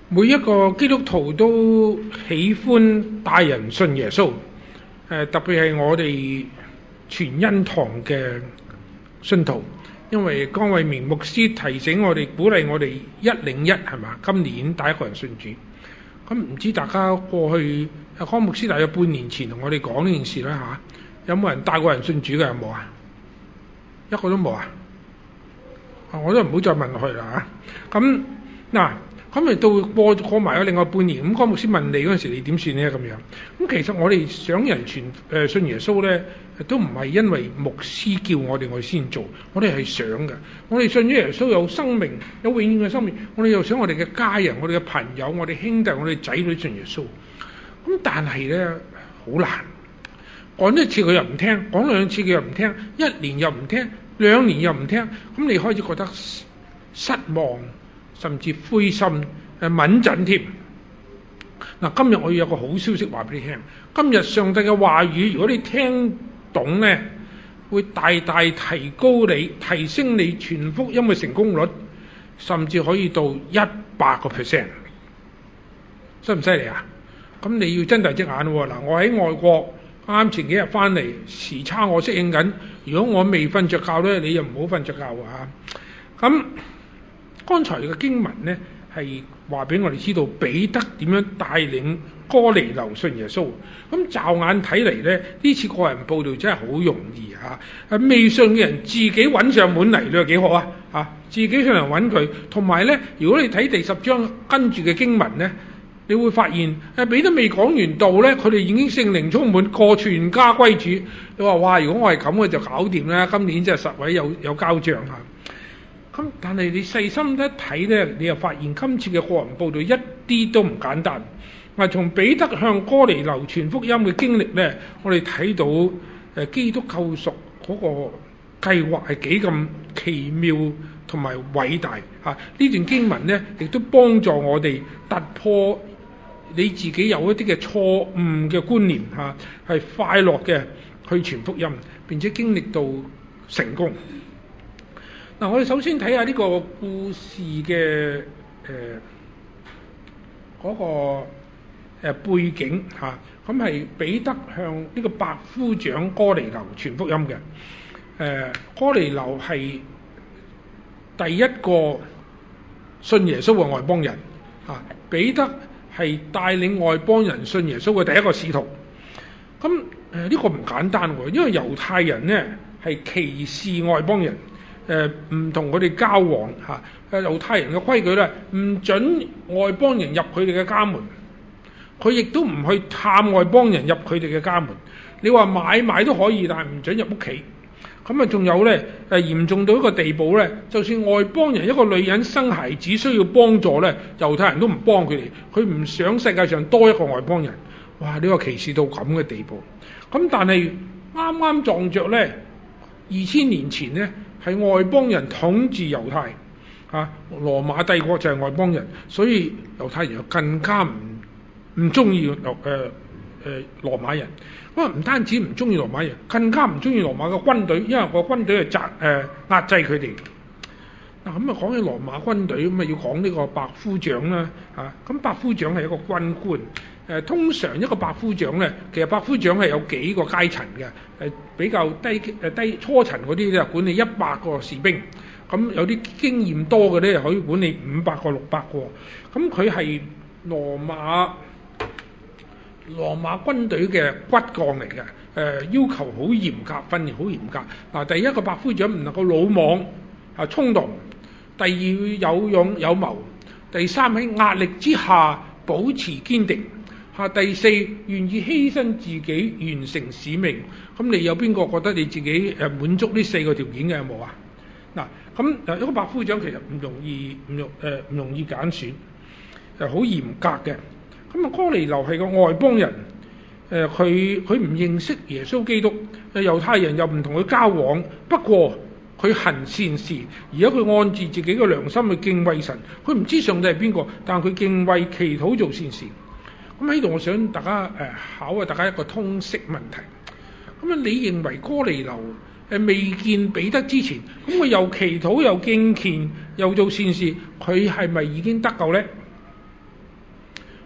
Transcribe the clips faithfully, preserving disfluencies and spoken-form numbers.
每一個基督徒都喜歡帶人信耶穌，誒特別係我哋全恩堂嘅信徒，因為江偉明牧師提醒我哋，鼓勵我哋一零一係嘛，今年帶一個人信主。咁唔知大家過去阿江牧師大約半年前同我哋講呢件事啦嚇，有冇人帶過人信主嘅？有冇啊？一個都冇啊！我都唔好再問落去啦嚇。咁嗱。咁咪到過過埋咗另外半年，咁江牧師問你嗰陣時，你點算呢？咁樣咁其實我哋想人傳誒、呃、信耶穌咧，都唔係因為牧師叫我哋我哋先做，我哋係想嘅。我哋信咗耶穌有生命，有永遠嘅生命，我哋又想我哋嘅家人、我哋嘅朋友、我哋兄弟、我哋仔女信耶穌。咁但係咧好難，講一次佢又唔聽，講兩次佢又唔聽，一年又唔聽，兩年又唔聽，咁你開始覺得失望。甚至灰心誒敏陣添。嗱，今日我要有個好消息話俾你聽。今日上帝嘅話語，如果你聽懂咧，會大大提高你、提升你傳福音嘅成功率，甚至可以到一百個 percent。犀唔犀利啊？咁你要睜大隻眼喎。嗱，我喺外國啱前幾日翻嚟，時差我適應緊。如果我未瞓着覺咧，你又唔好瞓着覺啊。咁剛才嘅經文呢，係話俾我哋知道彼得點樣帶領哥尼流信耶穌。咁驟眼睇嚟呢，呢次個人報道真係好容易嚇。誒未信嘅人自己揾上門嚟，你話幾好啊？嚇，自己上嚟揾佢。同埋呢，如果你睇第十章跟住嘅經文呢，你會發現誒彼得未講完道呢，佢哋已經聖靈充滿，個全家歸主。你話哇，如果我係咁嘅就搞掂啦，今年真係實位有有交賬嚇。咁但係你細心一睇咧，你又發現今次嘅個人報道一啲都唔簡單。嗱，從彼得向哥尼流傳福音嘅經歷咧，我哋睇到誒基督救贖嗰個計劃係幾咁奇妙同埋偉大嚇。呢段經文咧，亦都幫助我哋突破你自己有一啲嘅錯誤嘅觀念嚇，係快樂嘅去傳福音，並且經歷到成功。嗱，我哋首先睇下呢個故事嘅誒嗰個誒、呃、背景嚇，咁係彼得向呢個百夫長哥尼流傳福音嘅。誒、呃、哥尼流係第一個信耶穌嘅外邦人嚇、啊，彼得係帶領外邦人信耶穌嘅第一個使徒。咁誒呢個唔簡單喎，因為猶太人呢係歧視外邦人。誒唔同佢哋交往嚇，誒猶太人嘅規矩咧，唔准外邦人入佢哋嘅家門，佢亦都唔去探外邦人入佢哋嘅家門。你話買賣都可以，但係唔准入屋企。咁啊，仲有咧誒嚴重到一個地步咧，就算外邦人一個女人生孩子需要幫助咧，猶太人都唔幫佢哋，佢唔想世界上多一個外邦人。哇！呢個歧視到咁嘅地步。咁但係啱啱撞着咧，二千年前咧。係外邦人統治猶太，嚇、啊、羅馬帝國就係外邦人，所以猶太人又更加唔唔中意誒誒羅馬人。咁啊唔單止唔中意羅馬人，更加唔中意羅馬嘅軍隊，因為個軍隊係壓誒壓制佢哋。嗱咁啊講起羅馬軍隊，咁啊要講呢個百夫長啦嚇。咁、啊、百夫長係一個軍官。誒通常一個百夫長咧，其實百夫長係有幾個階層嘅，誒比較低誒低初層嗰啲咧，管理一百個士兵，咁有啲經驗多嘅咧，可以管理五百個六百個。咁佢係羅馬羅馬軍隊嘅骨幹嚟嘅，誒要求好嚴格，訓練好嚴格。嗱，第一個百夫長唔能夠魯莽啊衝動，第二有勇有謀，第三喺壓力之下保持堅定。啊！第四，願意犧牲自己完成使命。咁你有邊個覺得你自己誒滿足呢四個條件嘅有冇啊？嗱，咁誒一個百夫長其實唔容易，唔容誒唔容易揀選，誒好嚴格嘅。咁啊，哥尼流係個外邦人，誒佢佢唔認識耶穌基督，誒猶太人又唔同佢交往。不過佢行善事，而家佢按住自己嘅良心去敬畏神。佢唔知上帝係邊個，但係佢敬畏祈禱做善事。咁喺度，我想大家誒、呃、考下大家一個通識問題。咁啊，你認為哥尼流誒未見彼得之前，咁佢又祈禱又敬虔又做善事，佢係咪已經得救咧？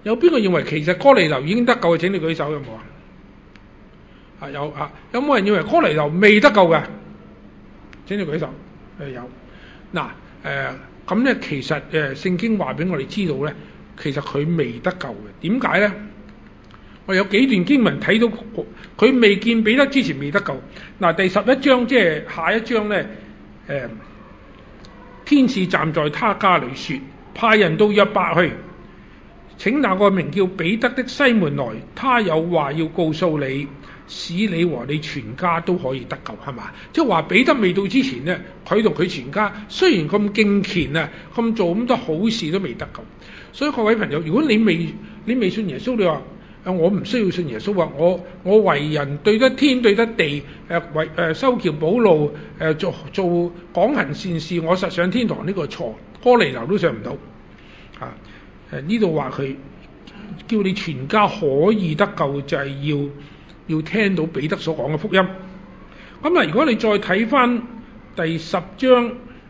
有邊個認為其實哥尼流已經得救嘅？請你舉手，有冇啊？啊有啊，有冇人認為哥尼流未得救嘅？請你舉手。誒有。嗱誒咁咧，其實誒聖經話俾我哋知道咧，其實佢未得救嘅。點解咧？我有幾段經文睇到佢未見彼得之前未得救。嗱，第十一章即係下一章咧，誒天使站在他家裏說，派人到約伯去，請那個名叫彼得的西門來，他有話要告訴你，使你和你全家都可以得救，係嘛？即係話彼得未到之前咧，佢同佢全家雖然咁敬虔啊，咁做咁多好事都未得救。所以各位朋友，如果你未你未信耶穌，你話誒我唔需要信耶穌啊，我我為人對得天對得地，誒為誒修橋補路，誒做做廣行善事，我實上天堂呢個錯，哥尼流都上唔到啊！誒呢度話佢叫你全家可以得救，就係要要聽到彼得所講嘅福音。咁啊，如果你再睇翻第十章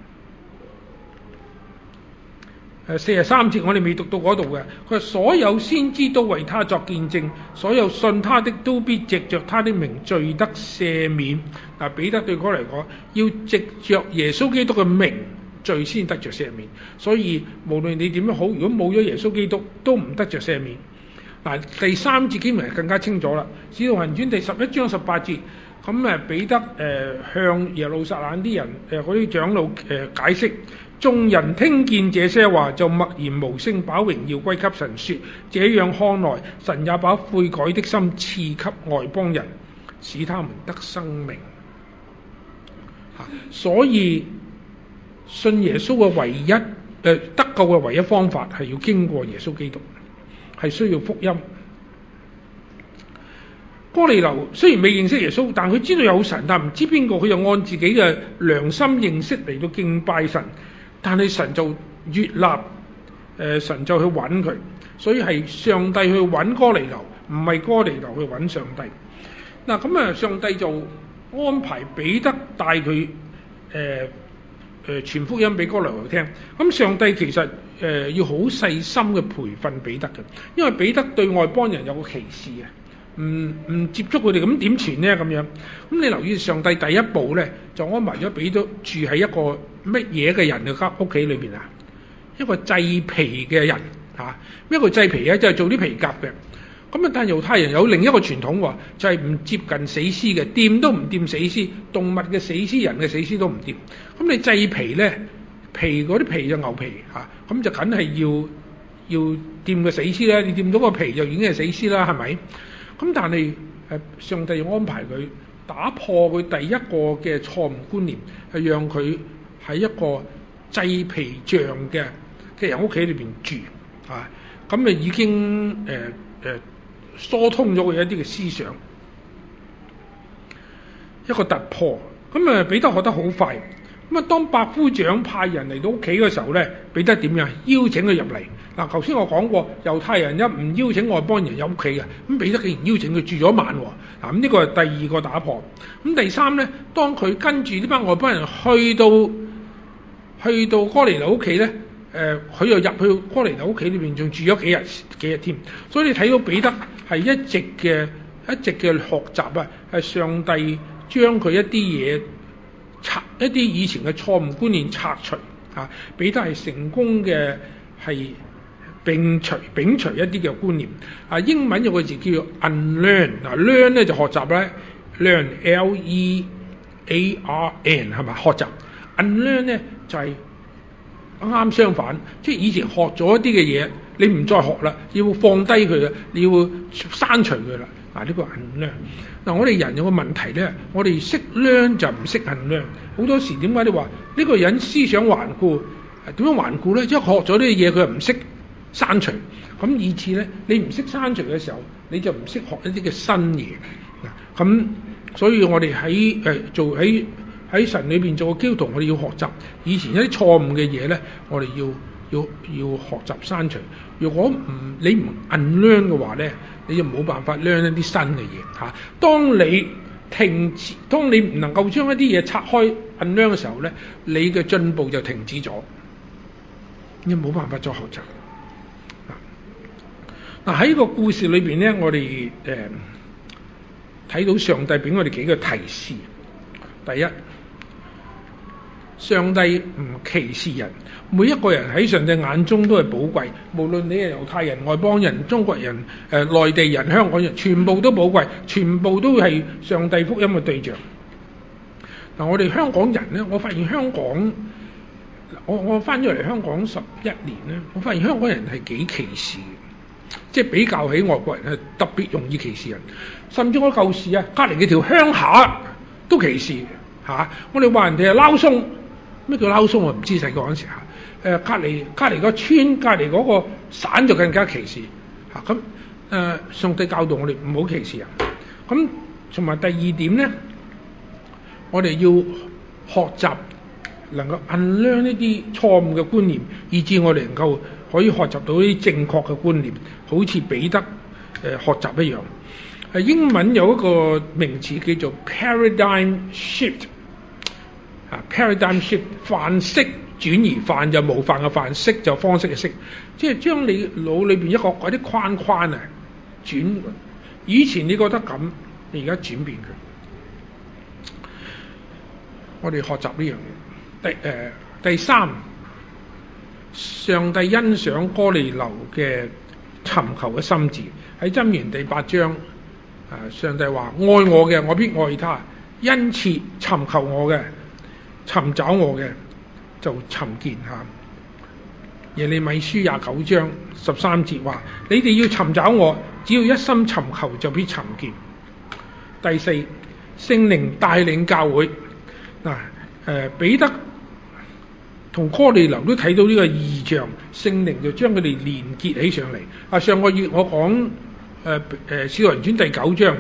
誒四十三節，我哋未讀到嗰度嘅，佢話所有先知都為他作見證，所有信他的都必藉着他的名罪得赦免。嗱，彼得對佢嚟講，要藉着耶穌基督嘅名罪先得着赦免。所以無論你點樣好，如果冇咗耶穌基督，都唔得着赦免。嗱，第三節經文更加清楚啦，《使徒行傳》第十一章十八節，咁誒彼得誒、呃、向耶路撒冷啲人誒嗰啲長老誒、呃、解釋。眾人聽見這些話，就默然無聲，把榮耀歸給神，說：這樣看來，神也把悔改的心賜給外邦人，使他們得生命。啊、所以信耶穌嘅唯一誒、呃、得救嘅唯一方法係要經過耶穌基督，係需要福音。哥尼流雖然未認識耶穌，但佢知道有神，但唔知邊個，佢就按自己嘅良心認識嚟到敬拜神。但係神就悅納，誒、呃、神就去揾佢，所以係上帝去揾哥尼流，唔係哥尼流去揾上帝。嗱咁啊，上帝就安排彼得帶佢誒誒傳福音俾哥尼流聽。咁上帝其實誒、呃、要好細心嘅培訓彼得嘅，因為彼得對外邦人有個歧視啊。唔唔接觸佢哋，咁點傳呢？咁樣，咁你留意上帝第一步咧，就安排咗俾咗住喺一個乜嘢嘅人嘅間屋企裏邊啊？一個製皮嘅人嚇，一個製皮咧就係做啲皮革嘅。咁啊，但係猶太人有另一個傳統喎，就係唔接近死屍嘅，掂都唔掂死屍，動物嘅死屍、人嘅死屍都唔掂。咁你製皮咧，皮嗰啲皮就牛皮嚇，咁就梗係要要掂個死屍啦。你掂到個皮就已經係死屍啦，係咪？咁但係誒，上帝要安排佢打破佢第一個嘅錯誤觀念，係讓佢喺一個製皮匠嘅嘅人屋企裏邊住啊，咁啊已經誒誒、呃呃、疏通咗佢一啲嘅思想，一個突破。咁啊彼得學得好快。咁啊當百夫長派人嚟到屋企嘅時候咧，彼得點樣邀請佢入嚟？嗱，頭先我講過，猶太人一唔邀請外邦人入屋企嘅，咁彼得竟然邀請佢住咗一晚喎。嗱，咁呢個係第二個打破。咁第三咧，當佢跟住呢班外邦人去到去到哥尼流屋企咧，誒、呃，佢又入去哥尼流屋企裏邊，仲住咗幾日幾日添。所以你睇到彼得係一直嘅一直嘅學習啊，係上帝將佢一啲嘢拆一啲以前嘅錯誤觀念拆除啊，彼得係成功嘅係。摒除摒除一啲嘅觀念啊，英文有個字叫做 unlearn， 嗱 learn 咧就學習咧 learn L E A R N 係咪學習 unlearn 咧就係啱啱相反，即係以前學咗一啲嘅嘢，你唔再學啦，要放低佢啦，你要刪除佢啦。嗱，呢個 unlearn。嗱，我哋人有個問題咧，我哋識 learn 就唔識 unlearn。好多時點解你話呢個人思想頑固？點樣頑固咧？即係學咗啲嘢佢又唔識刪除，咁以至咧，你唔識刪除嘅時候，你就唔識學一啲嘅新嘢。嗱，咁所以我哋喺誒做喺喺神裏邊做個基督徒，我哋要學習以前一啲錯誤嘅嘢咧，我哋要要要學習刪除。如果唔你唔 unlearn 嘅話咧，你就冇辦法 learn 一啲新嘅嘢嚇。當你停止，當你唔能夠將一啲嘢拆開 unlearn 嘅時候咧，你嘅進步就停止咗，你冇辦法再學習。 嗱，喺個故事裏邊咧，我哋誒睇到上帝俾我哋幾個提示。第一，上帝唔歧視人，每一個人喺上帝眼中都係寶貴，無論你係猶太人、外邦人、中國人、誒、呃、內地人、香港人，全部都寶貴，全部都係上帝福音嘅對象。嗱，我哋香港人咧，我發現香港，我我翻咗嚟香港十一年咧，我發現香港人係幾歧視嘅，即係比較起外國人係特別容易歧視人，甚至我舊時啊，隔離幾條鄉下都歧視嚇、啊，我哋話人哋係撈鬆，咩叫撈鬆我唔知，細個嗰陣時嚇，誒隔離隔離個村隔離嗰個省就更加歧視嚇，咁、啊、誒、呃、上帝教導我哋唔好歧視人，咁同埋第二點咧。我哋要學習能夠 unlearn 呢啲錯誤嘅觀念，以致我哋能夠可以學習到啲正確嘅觀念，好似彼得誒、呃、學習一樣。係英文有一個名詞叫做 paradigm shift， 啊 paradigm shift 範式轉移，範就模範嘅範，式就方式嘅式，即係將你腦裏邊一個嗰啲框框啊轉，以前你覺得咁，你而家轉變佢。我哋學習呢樣嘢。第誒、呃、第三，上帝欣賞哥尼流嘅尋求嘅心志。喺箴言第八章，誒、呃、上帝話：愛我嘅，我必愛他；殷切尋求我嘅，尋找我嘅，就尋見下。耶利米書廿九章十三節話：你哋要尋找我，只要一心尋求，就必尋見。第四，聖靈帶領教會。嗱，誒、呃、彼得同哥尼流都睇到呢個異象，聖靈就將佢哋連結起上嚟。啊，上個月我講誒誒使徒行傳第九章，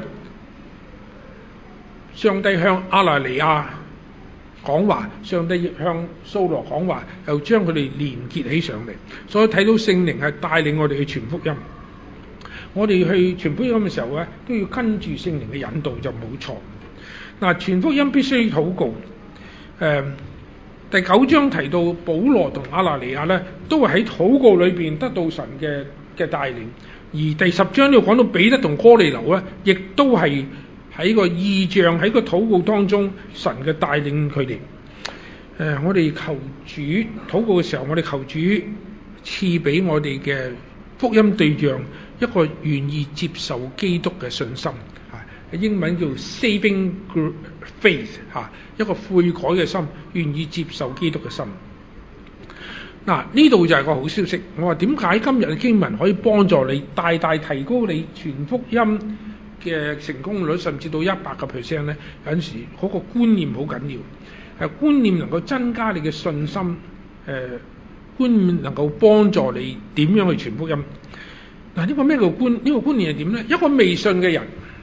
上帝向亞拿尼亞講話，上帝亦向掃羅講話，又將佢哋連結起上嚟。所以睇到聖靈係帶領我哋去傳福音。我哋去傳福音嘅時候咧，都要跟住聖靈嘅引導就冇錯。嗱，傳福音必須要禱告。誒、呃、第九章提到保羅同亞拿尼亞咧，都係喺禱告裏邊得到神嘅嘅帶領。而第十章呢度講到彼得同哥尼流咧，亦都係喺個異象喺個禱告當中，神嘅帶領佢哋。誒、呃，我哋求主禱告嘅時候，我哋求主賜俾我哋嘅福音對象一個願意接受基督嘅信心。英文叫 saving faith 嚇，一個悔改嘅心，願意接受基督嘅心。嗱，呢度就係個好消息。我話點解今日嘅經文可以幫助你大大提高你傳福音嘅成功率，甚至到一百個 percent 咧？有陣時嗰個觀念好緊要，係觀念能夠增加你嘅信心，誒、呃、觀念能夠幫助你點樣去傳福音。嗱，呢個咩叫觀？呢、這個觀念係點咧？一個未信嘅人。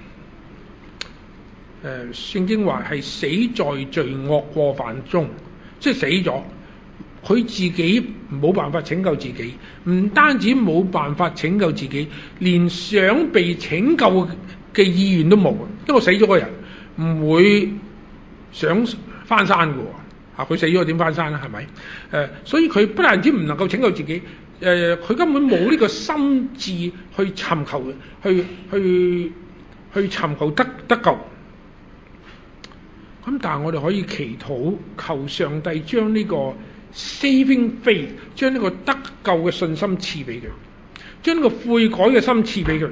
誒、呃、聖經話係死在罪惡過犯中，即係死咗，佢自己冇辦法拯救自己，唔單止冇辦法拯救自己，連想被拯救嘅意願都冇。因為死咗個人唔會想翻山嘅喎，嚇、啊、佢死咗點翻山啦？係咪？誒、呃，所以佢不但止唔能夠拯救自己，誒、呃、佢根本冇呢個心志去尋求，去去去尋求得得救。咁但係我哋可以祈禱，求上帝將呢個 saving faith， 將呢個得救嘅信心賜俾佢，將呢個悔改嘅心賜俾佢。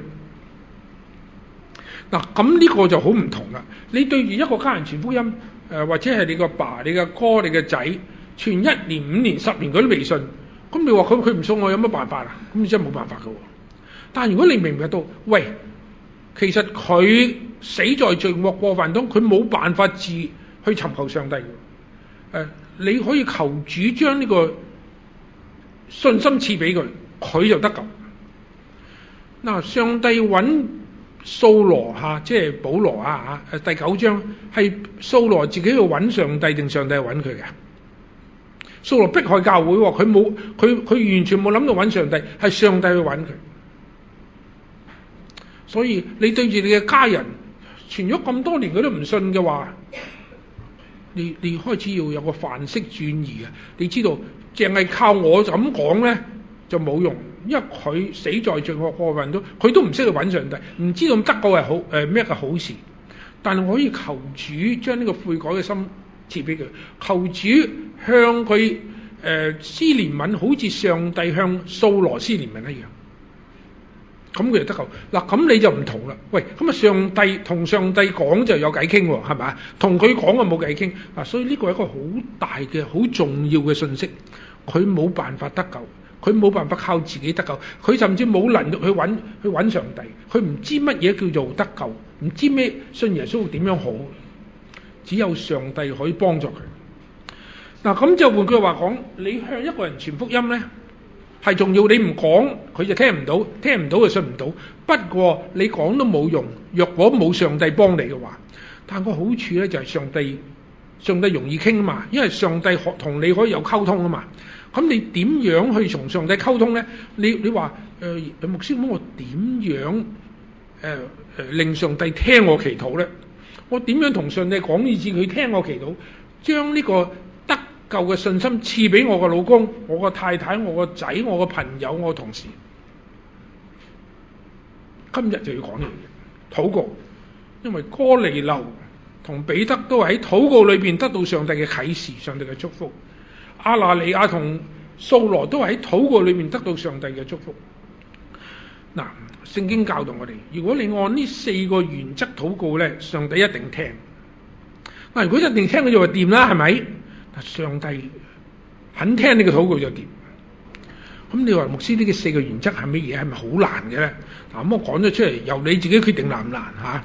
嗱，咁呢個就好唔同啦。你對住一個家人傳福音，誒、呃、或者係你個爸、你嘅哥、你嘅仔，傳一年、五年、十年佢都未信，咁你話佢佢唔信我有乜辦法啊？咁你真係冇辦法㗎喎。但係如果你明白到，喂，其實佢死在罪惡過犯中，佢冇辦法自去尋求上帝嘅。誒、呃，你可以求主將呢個信心賜俾佢，佢就得救。嗱、呃，上帝揾掃羅嚇，即係保羅啊嚇。誒，第九章係掃羅自己去揾上帝定上帝揾佢嘅？掃羅迫害教會，佢冇佢佢完全冇諗到揾上帝，係上帝去揾佢。所以你對住你嘅家人傳咗咁多年佢都唔信嘅話，你你開始要有個範式轉移啊！你知道淨係靠我就咁講咧就冇用， 因為佢死在罪惡過犯中，佢都唔識去揾上帝，唔知道得救係好誒咩嘅好事。但係我可以求主將呢個悔改嘅心賜俾佢，求主向佢誒、呃、施憐憫，好似上帝向掃羅施憐憫一樣。咁佢就得救嗱，咁你就唔同啦。喂，咁啊上帝同上帝講就有偈傾喎，係咪？同佢講啊冇偈傾啊，所以呢個係一個好大嘅、好重要嘅信息。佢冇辦法得救，佢冇辦法靠自己得救，佢甚至冇能力去揾去揾上帝，佢唔知乜嘢叫做得救，唔知咩信耶穌點樣好，只有上帝可以幫助佢。嗱，咁就換句話講，你向一個人傳福音呢，係重要，你唔講佢就聽唔到，聽唔到就信唔到。不過你講都冇用，若果冇上帝幫你嘅話，但個好處呢，就係上帝，上帝容易傾嘛，因為上帝同你可以有溝通啊嘛。咁你點樣去同上帝溝通呢？你你話誒、呃、牧師，咁我點樣誒誒、呃、令上帝聽我祈禱呢？我點樣同上帝講以致佢聽我祈禱，將呢個得救嘅信心賜俾我個老公、我個太太、我個仔、我個朋友、我個同事？今日就要講呢樣嘢，禱告，因為哥尼流同彼得都喺禱告裏邊得到上帝嘅啟示、上帝嘅祝福。亞拿尼亞同掃羅都喺禱告裏面得到上帝嘅祝福。嗱，聖經教導我哋，如果你按呢四個原則禱告咧，上帝一定聽。嗱，如果一定聽，佢就話掂啦，係咪？但上帝肯聽你嘅禱告就掂。咁你話牧師呢個四個原則係乜嘢？係咪好難嘅咧？嗱，咁我講咗出嚟，由你自己決定難唔難吓？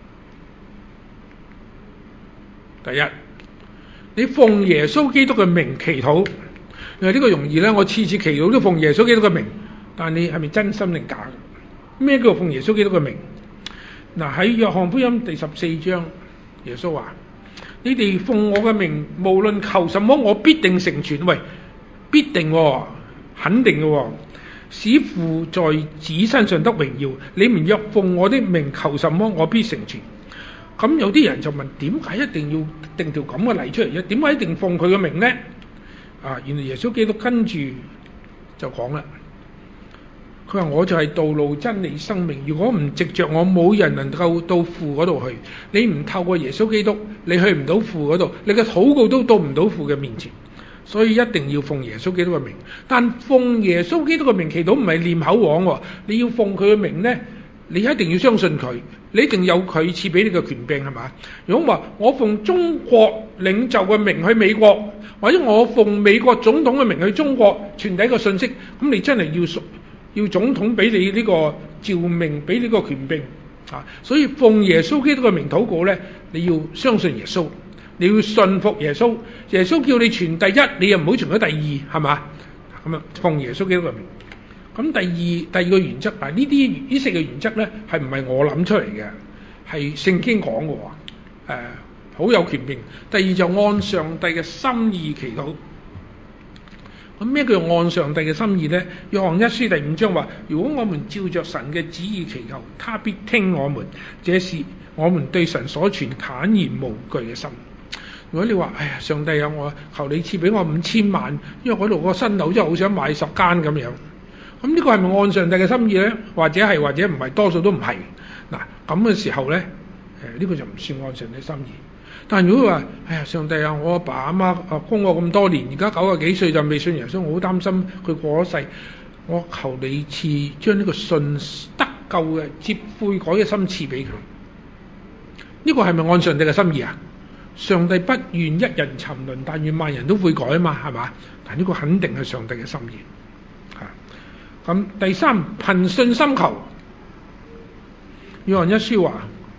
第一，你奉耶穌基督嘅名祈禱，因為呢個容易咧，我次次祈禱都奉耶穌基督嘅名，但你係咪真心定假嘅？咩叫奉耶穌基督嘅名？嗱，喺約翰福音第十四章，耶穌話：你哋奉我嘅名，無論求什麼，我必定成全。喂，必定、哦，肯定嘅、哦，使父在子身上得榮耀。你們若奉我的名求什麼，我必成全。咁有啲人就問：點解一定要定條咁嘅例出嚟啫？點解一定奉佢嘅名呢？啊，原來耶穌基督跟住就講啦，佢話：我就係道路、真理、生命。如果唔藉着我，冇人能夠到父嗰度去。你唔透過耶穌基督，你去唔到父嗰度，你嘅禱告都到唔到父嘅面前。所以一定要奉耶穌基督嘅名。但奉耶穌基督嘅名祈禱唔係念口簧喎，你要奉佢嘅名呢，你一定要相信佢，你一定有佢賜俾你嘅權柄，係嘛？如果話我奉中國領袖嘅名去美國，或者我奉美國總統嘅名去中國傳遞一個信息，咁你真係要要總統俾你呢個召命，俾呢個權柄啊！所以奉耶穌基督嘅名禱告呢，你要相信耶穌，你要信服耶穌。耶穌叫你傳第一，你又唔好傳咗第二，係嘛？咁啊，奉耶穌基督嘅名。咁第二第二個原則啊，呢啲呢四個原則呢，係唔係我諗出嚟嘅？係聖經講嘅喎，誒、呃、好有權柄。第二就按上帝嘅心意祈禱。咁咩叫按上帝嘅心意呢？約翰一書第五章話：如果我們照着神嘅旨意祈求，他必聽我們。這是我們對神所存坦然無懼嘅心。如果你話：哎呀，上帝啊，我求你賜俾我五千萬，因為嗰度個新樓真係好想買十間咁樣。咁呢個係咪按上帝嘅心意呢？或者係，或者唔係，多數都唔係。嗱，咁嘅時候呢，誒、這、呢個就唔算按上帝心意。但如果話：哎呀，上帝啊，我阿爸阿媽啊供我咁多年，而家九十幾歲就未信耶穌，我好擔心佢過咗世。我求你賜將呢個信得救嘅接悔改嘅心賜俾佢。呢個係咪按上帝嘅心意啊？上帝不願一人沉淪，但願萬人都悔改啊嘛，係嘛？但呢個肯定係上帝嘅心意。嚇，咁第三，憑信心求。約翰一書話：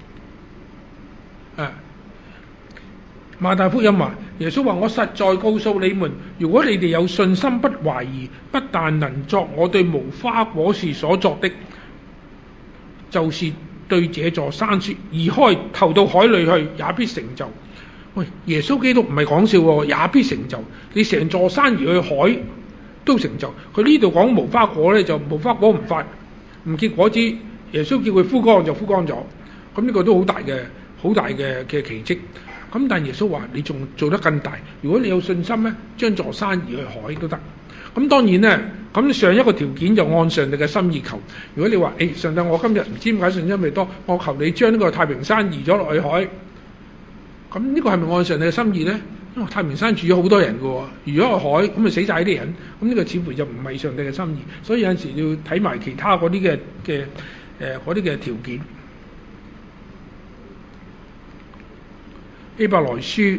誒。馬太福音話，耶穌話：我實在告訴你們，如果你哋有信心，不懷疑，不但能作我對無花果樹所作的，就是對這座山說移開，投到海裏去，也必成就。喂，耶穌基督唔係講笑喎，也必成就。你成座山移去海都成就。佢呢度講無花果呢，就無花果唔發唔結果子，耶穌叫佢枯乾就枯乾咗。咁呢個都好大嘅好大嘅嘅奇蹟。咁但耶穌話：你仲做得更大。如果你有信心咧，將座山移去海都得。 咁當然咧，咁上一個條件就按上帝嘅心意求。如果你話誒、哎、上帝，我今日唔知點解信心未多，我求你將呢個太平山移咗落去海。咁呢個係咪按上帝嘅心意咧？因為太平山住咗好多人嘅喎，移咗落海咁咪死晒啲人。咁呢個似乎就唔係上帝嘅心意。所以有陣時要睇埋其他嗰啲嘅嘅誒嗰啲嘅條件。希伯來書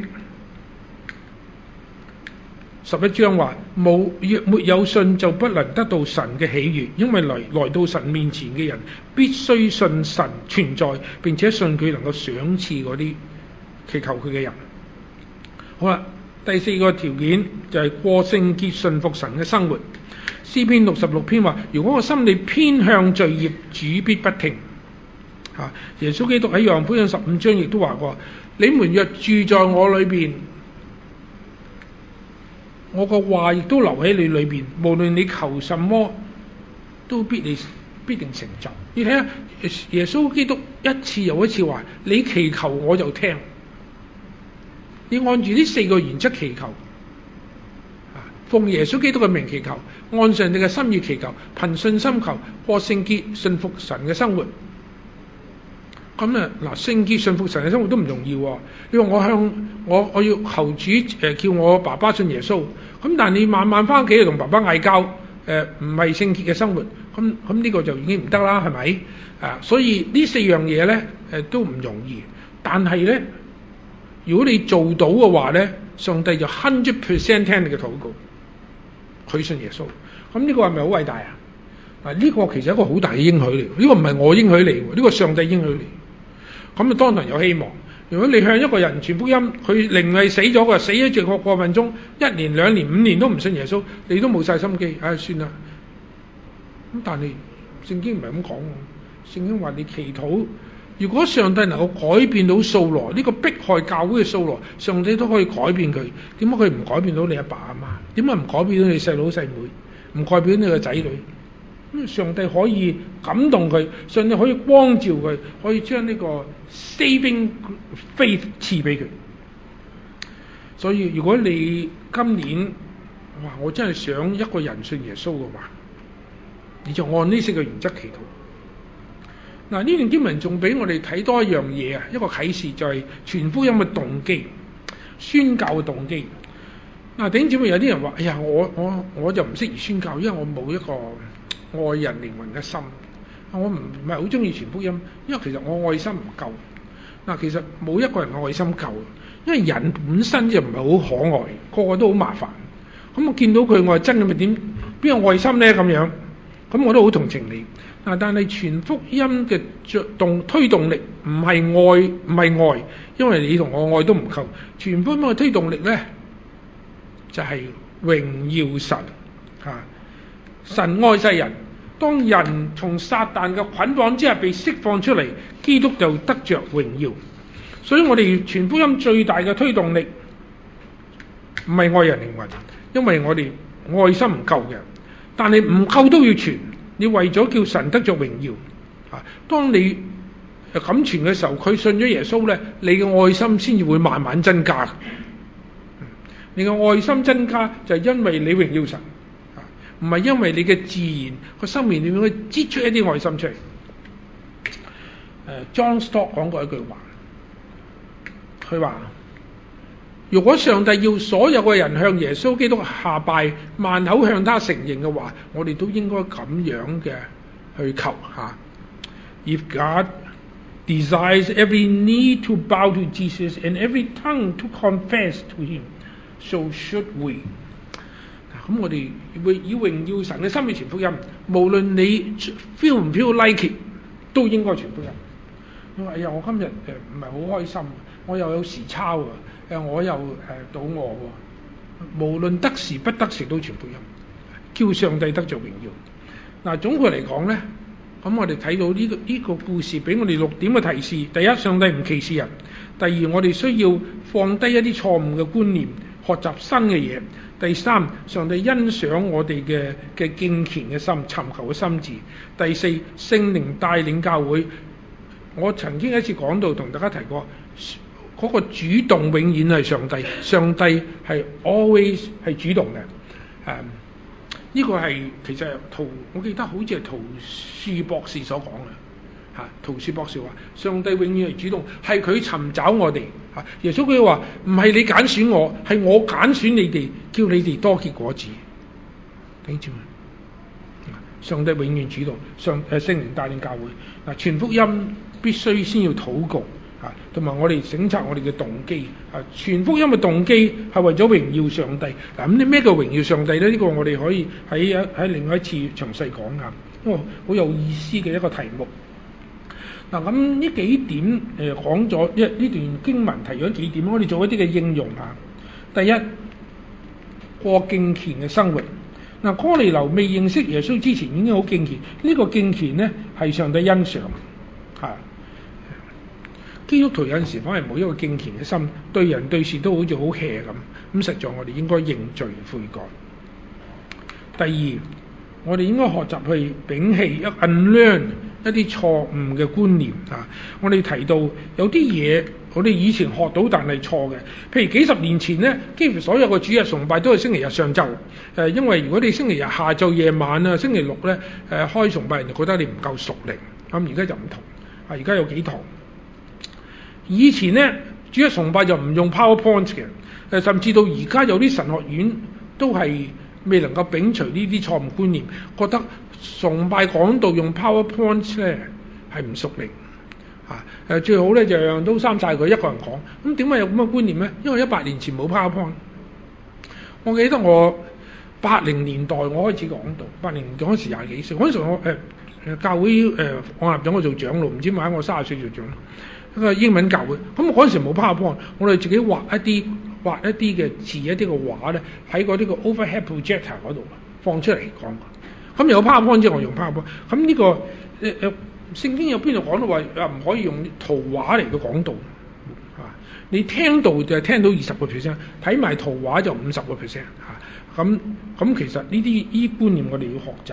十一章話：冇若沒有信就不能得到神嘅喜悅，因為來來到神面前嘅人必須信神存在，並且信佢能夠賞賜嗰啲祈求佢嘅人。好啦，第四個條件就係過聖潔信服神嘅生活。詩篇六十六篇話：如果我心裏偏向罪孽，主必不聽。啊，耶穌基督喺約翰福音十五章亦都話過：你們若住在我裏邊，我個話亦都留喺你裏邊，無論你求什麼，都必你必定成就。你睇下耶穌基督一次又一次話：你祈求我就聽。你按住呢四個原則祈求，奉耶穌基督嘅名祈求，按上帝嘅心意祈求，憑信心求，過聖潔信服神嘅生活。咁啊嗱，聖潔信服神嘅生活都唔容易喎。你話我向我我要求主誒、呃、叫我爸爸信耶穌，咁但係你晚晚翻屋企同爸爸嗌交，誒唔係聖潔嘅生活，咁咁呢個就已經唔得啦，係咪？啊，所以呢四樣嘢咧誒、呃、都唔容易，但係咧，如果你做到嘅話咧，上帝就 hundred percent 聽你嘅禱告，佢信耶穌。咁呢個係咪好偉大啊？嗱，呢個其實係一個好大嘅應許嚟，呢個唔係我應許嚟，呢個上帝應許嚟。咁啊，當然有希望。如果你向一個人傳福音，佢靈係死咗嘅，死咗個過分鐘，一年、兩年、五年都唔信耶穌，你都冇晒心機，唉、哎，算啦。咁但係聖經唔係咁講喎，聖經話你祈禱，如果上帝能夠改變到掃羅呢個迫害教會嘅掃羅，上帝都可以改變佢。點解佢唔改變到你阿爸阿媽？點解唔改變到你細佬細妹？唔改變到你個仔女？上帝可以感動佢，上帝可以光照佢，可以將呢個 saving faith 賜俾佢。所以如果你今年哇，我真係想一個人信耶穌嘅話，你就按呢四個原則祈禱。嗱，呢段經文仲俾我哋睇多一樣嘢啊，一個啟示就係傳福音嘅動機、宣教嘅動機。嗱，頂住咪有啲人話：哎呀，我我我就唔適宜宣教，因為我冇一個愛人靈魂嘅心，我唔唔係好中意傳福音，因為其實我愛心唔夠。嗱，其實冇一個人嘅愛心夠，因為人本身就唔係好可愛，個個都好麻煩。咁我見到佢，我係真嘅咪點邊有愛心咧？咁樣，咁我都好同情你。嗱，但係傳福音嘅着動推動力唔係愛，唔係愛，因為你同我愛都唔夠。傳福音嘅推動力咧，就係榮耀神嚇。神愛世人，當人從撒旦嘅捆綁之下被釋放出嚟，基督就得着榮耀。所以我哋傳福音最大嘅推動力唔係愛人靈魂，因為我哋愛心唔夠嘅，但係唔夠都要傳。你為咗叫神得着榮耀啊，當你咁傳嘅時候，佢信咗耶穌咧，你嘅愛心先至會慢慢增加。你嘅愛心增加就係因為你榮耀神。唔係因為你嘅自然個生命裏面去擠出一啲愛心出嚟。誒 John Stott 講過一句話，佢話：如果上帝要所有嘅人向耶穌基督下拜，萬口向他承認嘅話，我哋都應該咁樣嘅去求下。If God desires every knee to bow to Jesus and every tongue to confess to Him, so should we。咁我哋會以榮耀神嘅心去傳福音，無論你 feel 唔 feel like it， 都應該傳福音。我話：哎呀，我今日誒唔係好開心，我又有時差喎，誒我又誒倒餓喎。無論得時不得時都傳福音，叫上帝得着榮耀。嗱，總括嚟講咧，咁我哋睇到呢個呢個故事俾我哋六點嘅提示：第一，上帝唔歧視人；第二，我哋需要放低一啲錯誤嘅觀念，學習新嘅嘢。第三，上帝欣賞我哋嘅嘅敬虔嘅心、尋求嘅心志。第四，聖靈帶領教會。我曾經一次講到同大家提過，嗰、那個主動永遠係上帝，上帝係 always 係主動嘅。誒、um, 呢個係其實陶，我記得好似係陶恕博士所講嘅嚇。陶恕博士話：上帝永遠係主動，係佢尋找我哋嚇。耶穌佢話：唔係你揀選我，係我揀選你哋，叫你哋多結果子。聽住嘛？上帝永遠主動，上誒聖靈帶領教會嗱，傳福音必須先要禱告。啊，同埋我哋省察我哋嘅動機，啊，傳福音嘅動機係為咗榮耀上帝。嗱、啊，咁你咩叫榮耀上帝咧？呢、這個我哋可以喺一喺另外一次詳細講下，因為好有意思嘅一個題目。嗱、啊，咁呢幾點誒、呃、講咗，一呢段經文提咗幾點，我哋做一啲嘅應用嚇。第一，過敬虔嘅生活。嗱、啊，哥尼流未認識耶穌之前已經好敬虔，呢、這個敬虔咧係上帝欣賞嚇。啊基督徒有陣時反而冇一個敬虔嘅心，對人對事都好似好 hea 咁，咁實在我哋應該認罪悔改。第二，我哋應該學習去摒棄一 unlearn 一啲錯誤嘅觀念啊！我哋提到有啲嘢我哋以前學到但係錯嘅，譬如幾十年前呢，幾乎所有嘅主日崇拜都係星期日上晝，誒、呃，因為如果你星期日下晝夜晚啊，星期六呢誒、呃、開崇拜，人就覺得你唔夠熟靈，咁而家就唔同，啊，而家有幾堂。以前呢，主日崇拜就唔用 PowerPoint 嘅，誒，甚至到而家有啲神學院都係未能夠摒除呢啲錯誤觀念，覺得崇拜講道用 PowerPoint 咧係唔熟靈，啊，誒最好咧就樣樣都刪晒佢一個人講，咁點解有咁嘅觀念咧？因為一百年前冇 PowerPoint，我記得我八零年代我開始講道，八零年代嗰時廿幾歲，嗰陣時我誒誒、呃、教會誒按立咗我做長老，唔知點解我三十歲做長老。一個英文教會，咁嗰陣時冇 PowerPoint，我哋自己畫一啲畫一啲嘅字，一啲嘅畫咧，喺嗰啲個 overhead projector 嗰度放出嚟講。咁有 PowerPoint 之後，我用 PowerPoint。咁呢個誒誒聖經有邊度講到話啊唔可以用圖畫嚟到講道啊？你聽到就係聽到二十個 percent， 睇埋圖畫就五十個 percent 嚇。咁咁其實呢啲呢啲觀念我哋要學習。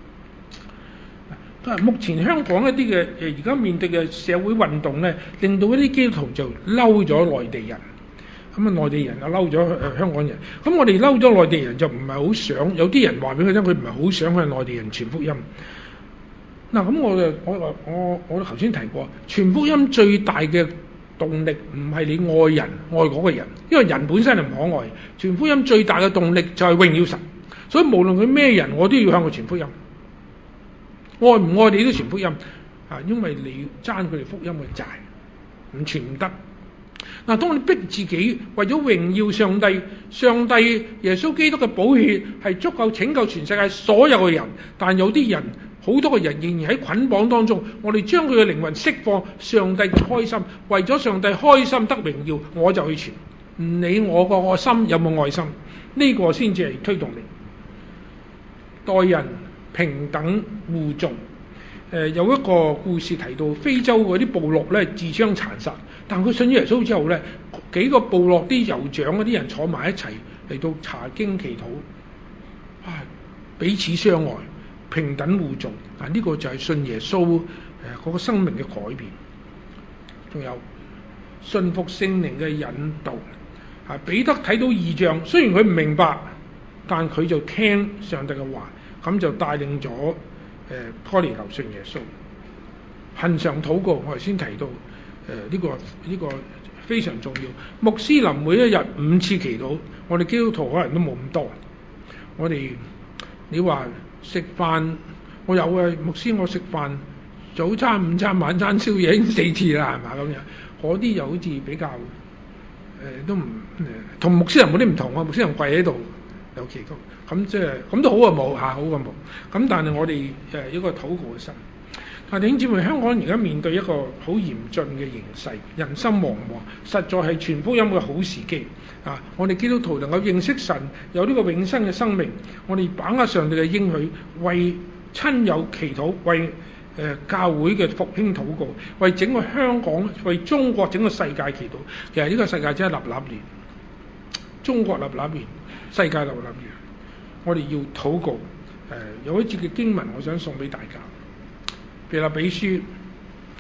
目前香港一啲嘅誒而家面對嘅社會運動咧，令到一啲基督徒就嬲咗內地人，咁啊內地人啊嬲咗誒香港人，咁我哋嬲咗內地人就唔係好想，有啲人話俾佢聽，佢唔係好想向內地人傳福音。嗱，咁我就我我我頭先提過，傳福音最大嘅動力唔係你愛人愛嗰個人，因為人本身係唔可愛。傳福音最大嘅動力就係榮耀神，所以無論佢咩人，我都要向佢傳福音。愛唔愛你都傳福音啊，因為你爭佢哋福音嘅債，唔傳唔得。嗱，當你逼自己為咗榮耀上帝，上帝耶穌基督嘅寶血係足夠拯救全世界所有嘅人，但有啲人好多個人仍然喺捆綁當中，我哋將佢嘅靈魂釋放，上帝嘅開心，為咗上帝開心得榮耀，我就去傳，唔理我個個心有冇愛心，呢、這個先至係推動力，待人平等互助。誒、呃、有一個故事提到非洲嗰啲部落咧自相殘殺，但佢信咗耶穌之後咧，幾個部落啲酋長嗰啲人坐埋一齊嚟到查經祈禱，啊彼此相愛，平等互助。啊呢、這個就係信耶穌誒嗰、呃那個生命嘅改變。仲有信服聖靈嘅引導。啊彼得睇到異象，雖然佢唔明白，但佢就聽上帝嘅話。咁就帶領咗誒哥尼流信耶穌，恆常禱告。我頭先提到誒呢、呃這個呢、這個非常重要。穆斯林每一日五次祈禱，我哋基督徒可能都冇咁多。我哋你話食飯，我有啊，牧師我食飯早餐、午餐、晚餐、宵夜已經四次啦，係嘛咁樣？嗰啲又好似比較誒、呃、都唔誒，同穆斯林嗰啲唔同啊。穆斯林跪喺度有祈禱。咁即係咁都好過冇嚇，好過冇。咁但係我哋誒一個禱告嘅心。但弟兄姊妹，香港而家面對一個好嚴峻嘅形勢，人心惶惶，實在係傳福音嘅好時機啊！我哋基督徒能夠認識神，有呢個永生嘅生命，我哋把握上帝嘅應許，為親友祈禱，為誒、呃、教會嘅復興禱告，為整個香港、為中國整個世界祈禱。其實呢個世界真係立立亂，中國立立亂，世界立立亂。我哋要禱告，誒、呃、有一節嘅經文，我想送俾大家。腓立比書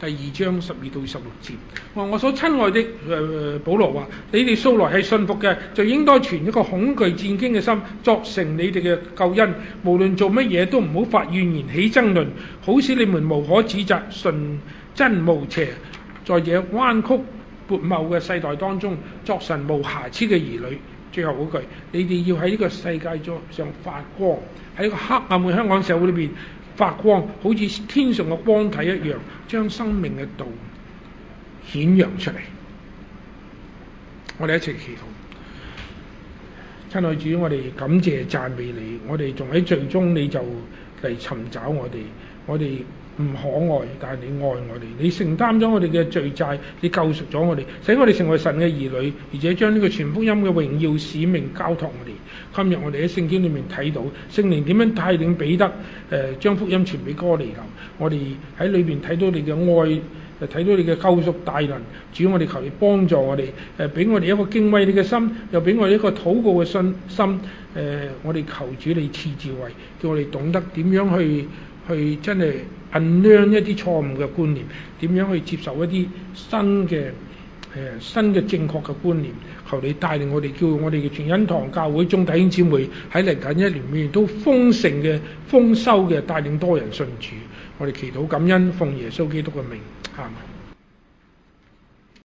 第二章十二到十六節。話我所親愛的誒、呃、保羅話：你哋素來係信服嘅，就應該存一個恐懼戰驚嘅心，作成你哋嘅救恩。無論做乜嘢都唔好發怨言起爭論，好使你們無可指責，純真無邪，在這彎曲悖謬嘅世代當中，作神無瑕疵嘅兒女。最後嗰句，你哋要喺呢個世界上發光，喺個黑暗嘅香港社會裏邊發光，好似天上嘅光體一樣，將生命嘅道顯揚出嚟。我哋一齊祈禱。親愛主，我哋感謝讚美你，我哋仲喺罪中，你就嚟尋找我哋，我哋唔可愛，但係你愛我哋，你承擔咗我哋嘅罪債，你救贖咗我哋，使我哋成為神嘅兒女，而且將呢個傳福音嘅榮耀使命交託我哋。今日我哋喺聖經裏面睇到聖靈點樣帶領彼得誒、呃、將福音傳俾哥尼流，我哋喺裏邊睇到你嘅愛，睇到你嘅救贖大能。主，我哋求你幫助我哋，誒俾我哋一個敬畏你嘅心，又俾我哋一個禱告嘅信心。誒、呃，我哋求主你賜智慧，叫我哋懂得點樣去去真係 unlearn 一啲錯誤嘅觀念，點樣去接受一啲新嘅誒、呃、新嘅正確嘅觀念。求你帶領我哋，叫我哋嘅全恩堂教會眾弟兄姊妹喺嚟緊一年裏面都豐盛嘅豐收嘅帶領多人信主。我哋祈禱感恩，奉耶穌基督嘅名，阿們。